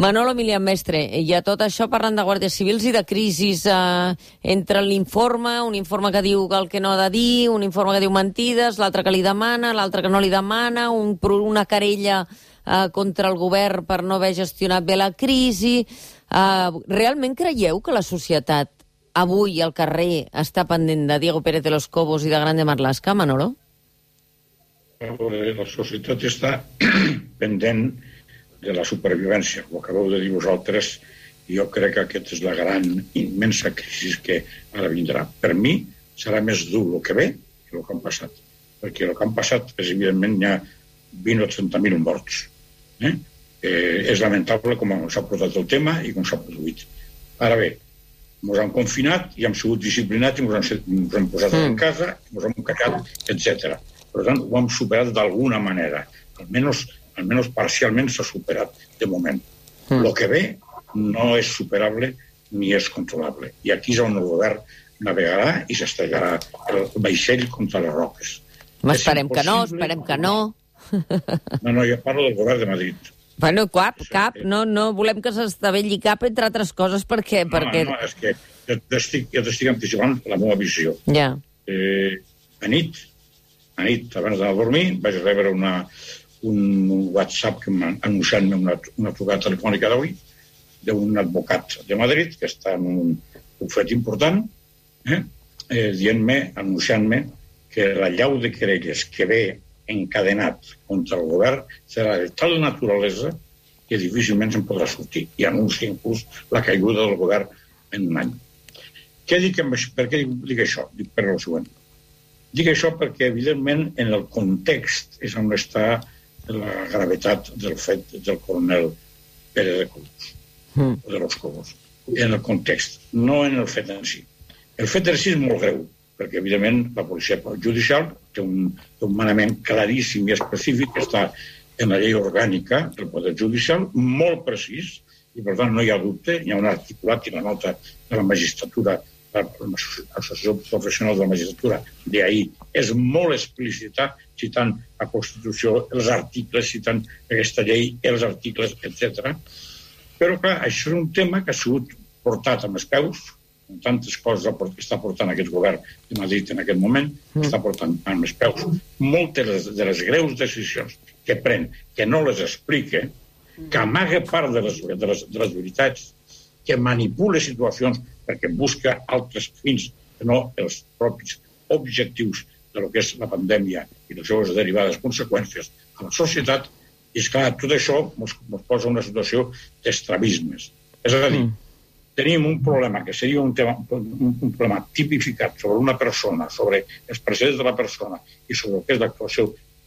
Manolo Milian, mestre, i a tot això parlant de guàrdies civils i de crisis, entre l'informe, un informe que diu el que no ha de dir, un informe que diu mentides, l'altre que li demana, l'altre que no li demana, una querella contra el govern per no haver gestionat bé la crisi. Realment creieu que la societat avui al carrer està pendent de Diego Pérez de los Cobos i de Grande Marlaska, Manolo? La societat està pendent de la supervivència. Ho acabeu de dir vosaltres, jo crec que aquesta és la gran, immensa crisi que ara vindrà. Per mi serà més dur el que ve que el que han passat. Perquè el que han passat és, evidentment, hi ha 20 o 30.000 morts. És lamentable com s'ha portat el tema i com s'ha produït. Ara bé, ens han confinat i hem sigut disciplinats i ens hem posat en casa, ens hem callat, etc. Per tant, ho hem superat d'alguna manera. Almenys parcialment s'ha superat de moment. El que ve no és superable ni és controlable. I aquí és on el govern navegarà i s'estrellarà el vaixell contra les roques. Esperem que no. No, jo parlo del govern de Madrid. Bueno, cap. No volem que s'estavelli cap, entre altres coses, perquè... No, és que jo t'estic anticipant la meva visió. Ja. A nit, abans d'anar a dormir, vaig rebre un WhatsApp que m'ha anunciat una trucada telefònica d'avui d'un advocat de Madrid que està en un bufet important anunciant-me que la llau de querelles que ve encadenat contra el govern serà de tal naturalesa que difícilment se'n podrà sortir i anuncia inclús la caiguda del govern en un any. Per què dic això? Dic per el següent. Dic això perquè, evidentment, en el context és on està la gravetat del fet del coronel Pérez de Cobos, de los Cobos. En el context, no en el fet en si. El fet en si és molt greu, perquè, evidentment, la policia judicial té un manament claríssim i específic que està en la llei orgànica del Poder Judicial, molt precís, i per tant no hi ha dubte, hi ha un articulat i la nota de la magistratura, l'Associació Professional de la Magistratura d'ahir és molt explícita citant la Constitució, els articles, citant aquesta llei, els articles, etc. Però, clar, això és un tema que ha sigut portat amb els peus, amb tantes coses que està portant aquest govern de Madrid en aquest moment, està portant amb els peus moltes de les greus decisions que pren, que no les explica, que amaga part de les veritats, que manipula situacions perquè busca altres fins que no els propis objectius de lo que és la pandèmia i les seves derivades conseqüències a la societat, i esclar, tot això ens posa en una situació d'estrabismes. És a dir, tenim un problema que seria un problema tipificat sobre una persona, sobre els precedents de la persona i sobre el que és l'actuació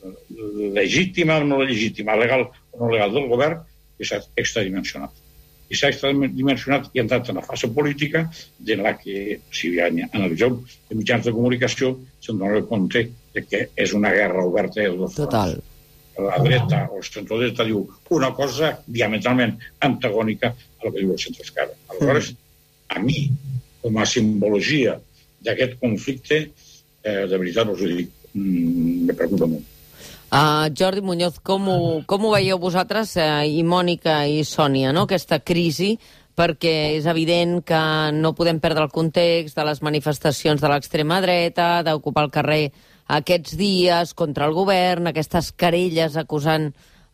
legítima o no legítima, legal o no legal del govern, que s'ha extradimensionat. I s'ha extradimensionat i ha entrat en la fase política de la que, si analitzeu els mitjans de comunicació, se'n dona compte que és una guerra oberta de dos fronts. La dreta o el centrodreta diu una cosa diametralment antagònica a el que diu el centre-esquerra. Aleshores, a mi, com a simbologia d'aquest conflicte, de veritat us ho dic, me preocupa molt. Jordi Muñoz, com ho veieu vosaltres, i Mònica i Sònia, no? Aquesta crisi, perquè és evident que no podem perdre el context de les manifestacions de l'extrema dreta, d'ocupar el carrer aquests dies contra el govern, aquestes querelles acusant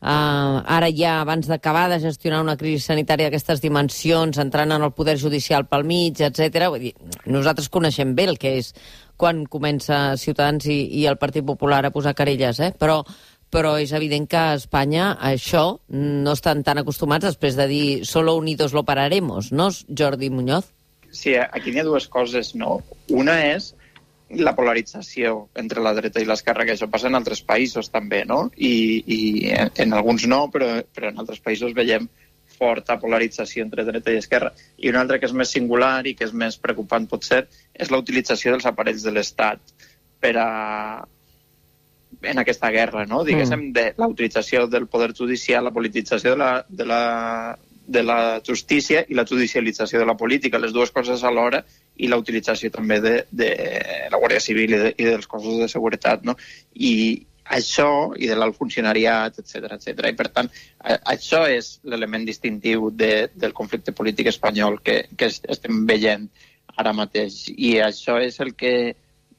ara ja, abans d'acabar de gestionar una crisi sanitària d'aquestes dimensions, entrant en el poder judicial pel mig, etc. Vull dir, nosaltres coneixem bé el que és quan comença Ciutadans i el Partit Popular a posar querelles, però és evident que a Espanya això no estan tan acostumats després de dir solo unidos lo pararemos, no, Jordi Muñoz? Sí, aquí n'hi ha dues coses, no? Una és la polarització entre la dreta i l'esquerra, que això passa en altres països també, no? I en alguns no, però en altres països veiem forta polarització entre dreta i esquerra. I una altra que és més singular i que és més preocupant, potser, és la utilització dels aparells de l'Estat en aquesta guerra, no? Diguéssim, de la utilització del poder judicial, la politització de la justícia i la judicialització de la política, les dues coses alhora, i la utilització també de la Guàrdia Civil i dels cossos de seguretat, no? I això i de l'alt funcionariat, etc. I, per tant, això és l'element distintiu del conflicte polític espanyol que estem veient ara mateix. I això és el que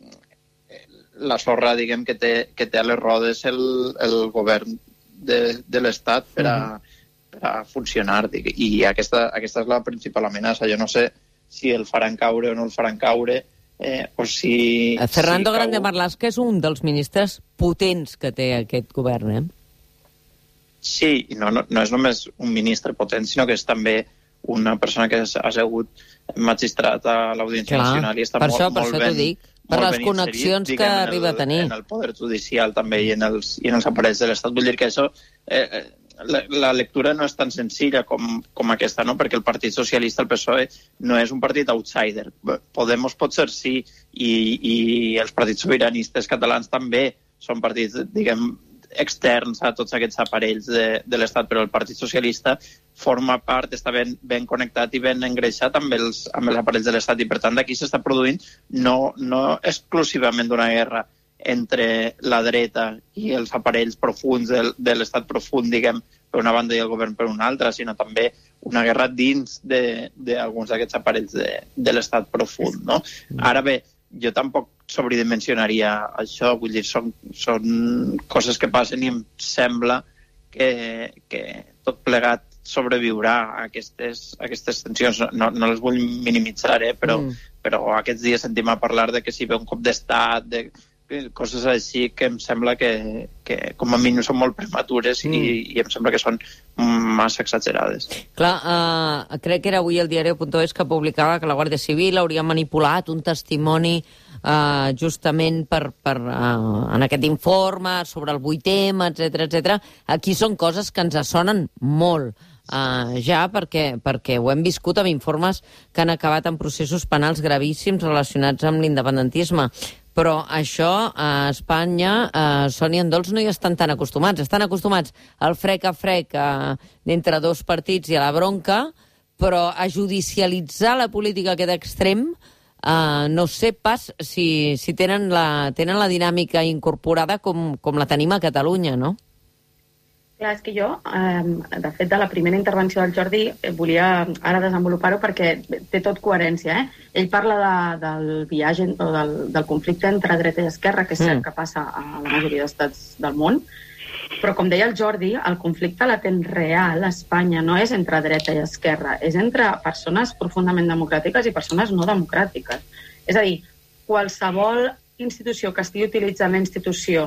la sorra, diguem, que té a les rodes el govern de l'Estat per a funcionar. I aquesta és la principal amenaça. Jo no sé si el faran caure o no el faran caure, o si... Fernando Grande Marlaska és un dels ministres potents que té aquest govern, Sí, i no és només un ministre potent, sinó que és també una persona que ha sigut magistrat a l'Audiència Nacional i està molt ben... Dic, per les connexions que arriba a tenir. En el poder judicial també i en els aparells de l'Estat. Vull dir que això... La lectura no és tan senzilla com aquesta, no? Perquè el Partit Socialista, el PSOE, no és un partit outsider. Podemos potser sí, i els partits sobiranistes catalans també són partits, diguem, externs a tots aquests aparells de l'Estat, però el Partit Socialista forma part, està ben connectat i ben engreixat amb els aparells de l'Estat, i per tant aquí s'està produint no exclusivament d'una guerra entre la dreta i els aparells profuns de l'estat profund, diguem, per una banda i el govern per una altra, sinó també una guerra dins d'alguns d'aquests aparells de l'estat profund, no? Ara bé, jo tampoc sobredimensionaria això, vull dir, són coses que passen i em sembla que tot plegat sobreviurà a aquestes tensions. No les vull minimitzar, però aquests dies sentim a parlar de que si ve un cop d'estat, coses així que em sembla que com a mínim són molt prematures i em sembla que són massa exagerades. Clar, crec que era avui el diario.es que publicava que la Guàrdia Civil hauria manipulat un testimoni justament en aquest informe sobre el 8M, etc. Aquí són coses que ens sonen molt ja perquè ho hem viscut amb informes que han acabat en processos penals gravíssims relacionats amb l'independentisme. Però això a Espanya, Sònia Andols, no hi estan tan acostumats. Estan acostumats al frec a frec d'entre dos partits i a la bronca, però a judicialitzar la política aquest extrem, no sé pas si tenen la dinàmica incorporada com la tenim a Catalunya, no? Clar, és que jo, de fet, de la primera intervenció del Jordi, volia ara desenvolupar-ho perquè té tot coherència. Ell parla del viatge o del conflicte entre dreta i esquerra, que és cert que passa a la majoria d'estats del món, però, com deia el Jordi, el conflicte latent real a Espanya no és entre dreta i esquerra, és entre persones profundament democràtiques i persones no democràtiques. És a dir, qualsevol institució que estigui utilitzant la institució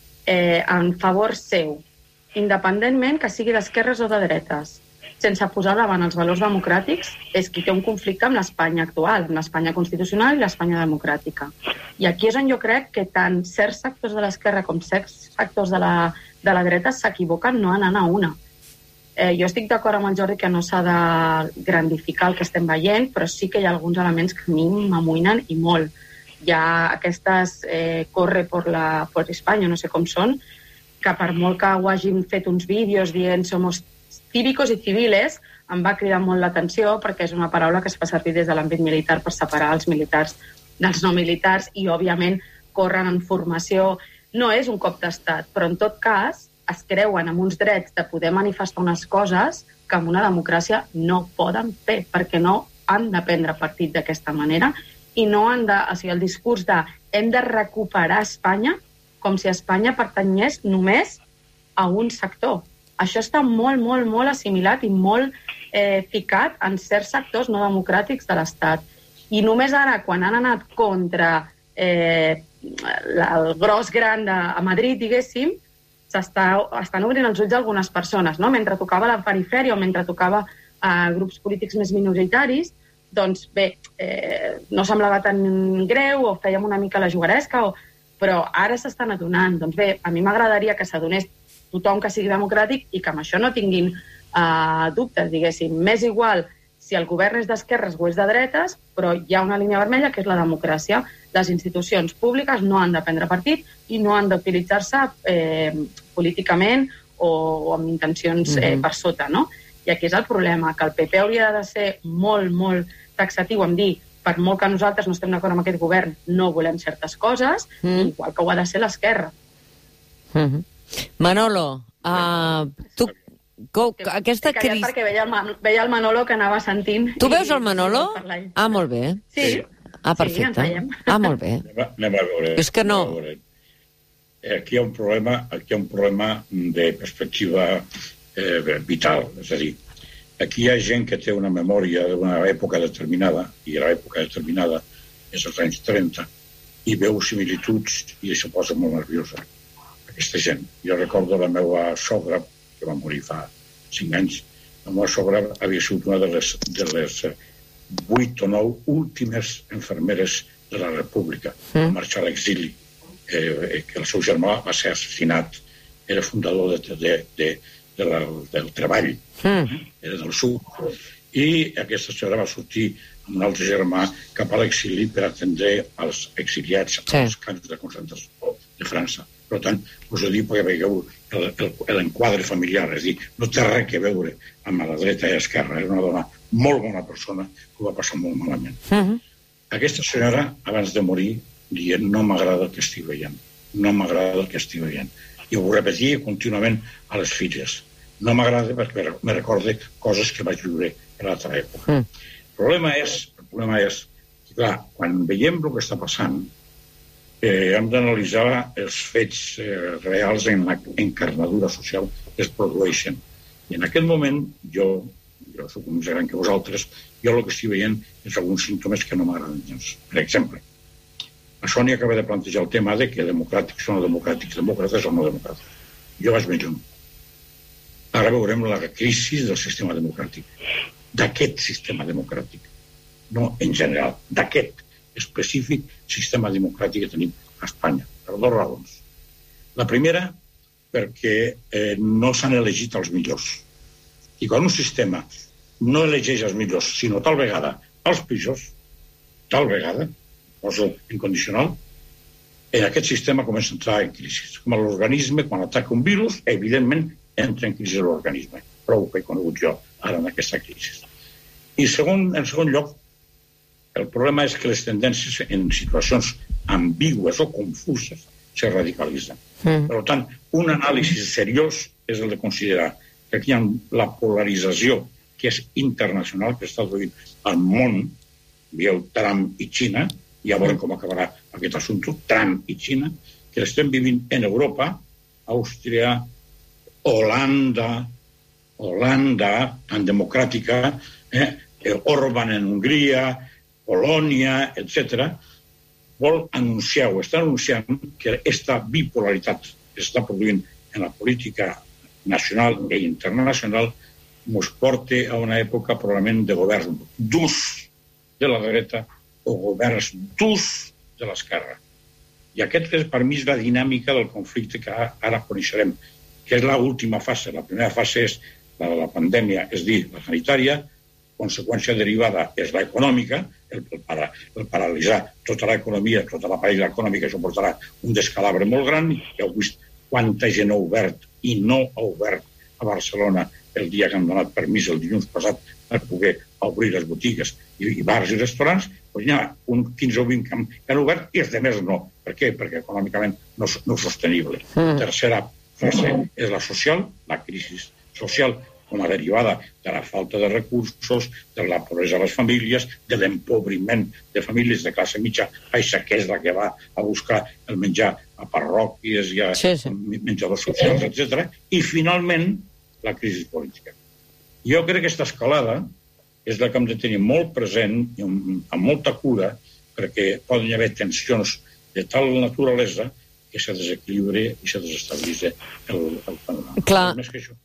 en favor seu, independentment que sigui d'esquerres o de dretes, sense posar davant els valors democràtics, és qui té un conflicte amb l'Espanya actual, amb l'Espanya constitucional i l'Espanya democràtica. I aquí és on jo crec que tant certs sectors de l'esquerra com certs sectors de la dreta s'equivoquen no anant a una. Jo estic d'acord amb el Jordi que no s'ha de grandificar el que estem veient, però sí que hi ha alguns elements que a mi m'amoïnen i molt. Hi ha aquestes corre por Espanya, no sé com són, que per molt que ho hagin fet uns vídeos dient somos cívicos i civiles, em va cridar molt l'atenció perquè és una paraula que es fa servir des de l'àmbit militar per separar els militars dels no militars i, òbviament, corren en formació. No és un cop d'estat, però en tot cas es creuen amb uns drets de poder manifestar unes coses que en una democràcia no poden fer, perquè no han de prendre partit d'aquesta manera i no han de... O sigui, el discurs de hem de recuperar Espanya com si Espanya pertanyés només a un sector. Això està molt, molt, molt assimilat i molt ficat en certs sectors no democràtics de l'Estat. I només ara, quan han anat contra el gros gran a Madrid, diguéssim, estan obrint els ulls d'algunes persones, no? Mentre tocava la perifèria o mentre tocava grups polítics més minoritaris, doncs bé, no semblava tan greu o fèiem una mica la jugaresca però ara s'estan adonant. Doncs bé, a mi m'agradaria que s'adonés tothom que sigui democràtic i que amb això no tinguin dubtes, diguéssim. M'és igual si el govern és d'esquerres o és de dretes, però hi ha una línia vermella que és la democràcia. Les institucions públiques no han de prendre partit i no han d'utilitzar-se políticament o amb intencions per sota, no? I aquí és el problema, que el PP hauria de ser molt, molt taxatiu en dir per molt que nosaltres no estem d'acord amb aquest govern, no volem certes coses, igual que ho ha de ser l'esquerra. Manolo, tu... Aquesta crisi... Perquè veia el Manolo que anava sentint. Tu veus el Manolo? Molt bé. Sí. Perfecte. Molt bé. Anem a veure. És que no... Aquí hi ha un problema de perspectiva vital. És a dir, aquí hi ha gent que té una memòria d'una època determinada, i l'època determinada és els anys 30, i veu similituds i això posa molt nerviosa. Aquesta gent. Jo recordo la meva sogra, que va morir fa 5 anys. La meva sogra havia sigut una de les 8 o 9 últimes infermeres de la República. Va marxar a l'exili, que el seu germà va ser assassinat. Era fundador del treball. Era del sud. I aquesta senyora va sortir amb un altre germà cap a l'exili per atendre els exiliats als camps de concentració de França. Per tant, us ho dic perquè veieu l'enquadre familiar, és a dir, no té res a veure amb la dreta i l'esquerra. Era una dona molt bona persona que ho va passar molt malament. Aquesta senyora, abans de morir, dient no m'agrada el que estic veient. No m'agrada el que estic veient. I ho repetia contínuament a les filles. No m'agrada perquè me recorda coses que vaig viure en l'altra època. El problema és que, clar, quan veiem el que està passant, hem d'analitzar els fets reals en l'encarnadura social que es produeixen. I en aquest moment, jo soc més gran que vosaltres, jo el que estic veient és alguns símptomes que no m'agraden gens. Per exemple, la Sònia acaba de plantejar el tema de que democràtics són no democràtics, demòcrates o no democràtics. Jo vaig més lluny. Ara veurem la crisi del sistema democràtic. D'aquest sistema democràtic. No en general, d'aquest específic sistema democràtic que tenim a Espanya, per 2 raons. La primera, perquè no s'han elegit els millors. I quan un sistema no elegeix els millors, sinó tal vegada els pitjors, tal vegada, poso en condicional, en aquest sistema comença a entrar en crisi. Com l'organisme, quan ataca un virus, evidentment entra en crisi l'organisme. Prou que he conegut jo ara en aquesta crisi. I en segon lloc, el problema és que les tendències en situacions ambigües o confuses se radicalitzen. Per tant, un anàlisi seriós és el de considerar que aquí hi ha la polarització que és internacional, que està duint al món, veieu Trump i Xina, ja veurem com acabarà aquest assumpte, Trump i Xina, que l'estem vivint en Europa, Àustria, Holanda, tan democràtica, Orban en Hongria, Polònia, etc., vol anunciar o està anunciant que aquesta bipolaritat que s'està produint en la política nacional i internacional ens porta a una època probablement de govern d'ús de la dreta o governs d'ús de l'esquerra. I aquesta per mi és la dinàmica del conflicte que ara coneixerem, que és l'última fase. La primera fase és la de la pandèmia, és dir, la sanitària, conseqüència derivada és l'econòmica, el paralitzar tota l'economia, tota la parella econòmica, això portarà un descalabre molt gran. Ja heu vist quanta gent ha obert i no ha obert a Barcelona el dia que han donat permís el dilluns passat per poder obrir les botigues i bars i restaurants. Doncs hi ha un 15 o 20 que han obert i els altres no. Per què? Perquè econòmicament no és sostenible. Tercera fase és la social, la crisi social, com a derivada de la falta de recursos, de la pobresa de les famílies, de l'empobriment de famílies de classe mitja baixa, que és la que va a buscar el menjar a parròquies i a menjadors socials, etc. I, finalment, la crisi política. Jo crec que aquesta escalada és la que hem de tenir molt present i amb molta cura, perquè poden haver tensions de tal naturalesa que se desequilibre i se desestabilitza el panorama. Clar,